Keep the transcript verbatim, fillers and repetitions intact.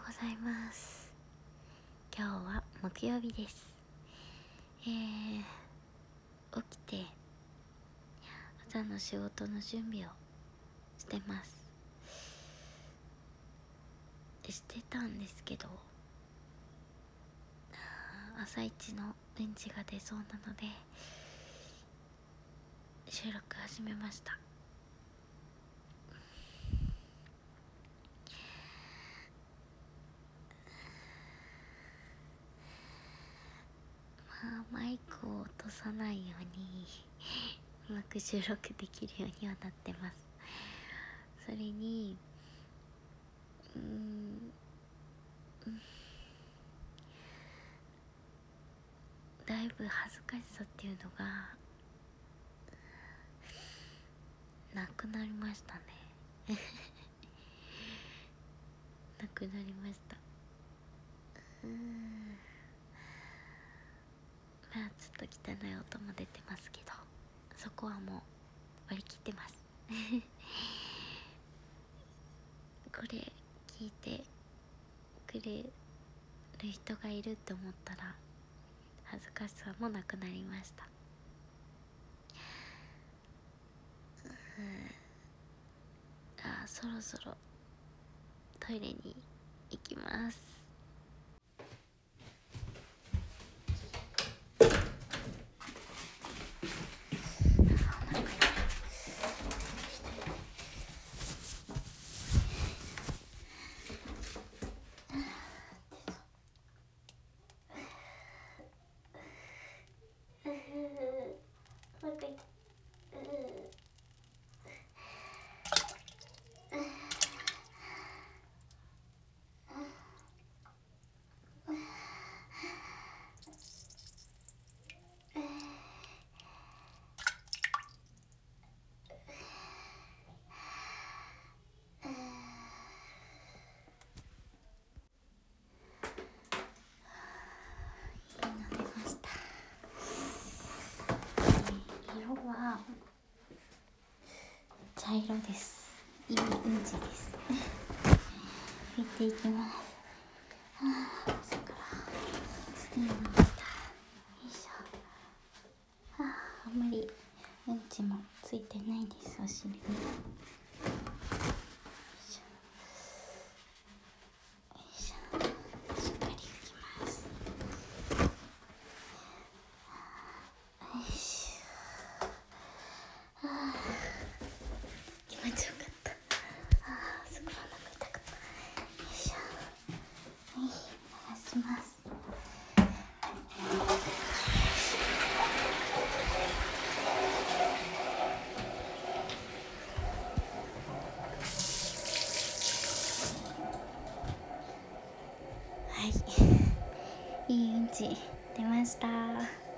ございます。今日は木曜日です。えー、起きて朝の仕事の準備をしてます。してたんですけど、朝一のうんちが出そうなので収録始めました。まあマイクを落とさないようにうまく収録できるようにはなってます。それにうーんだいぶ恥ずかしさっていうのがなくなりましたねなくなりました。うーんまあちょっと汚い音も出てますけど、そこはもう割り切ってますこれ聞いてくれる人がいるって思ったら恥ずかしさもなくなりました。あ、そろそろトイレに行きます。色は茶色です。いいうんちです拭いていきます。あー朝からいいのできた。よいしょ。あーあんまりうんちもついてないです、お尻に。はい、いいうんち出ました。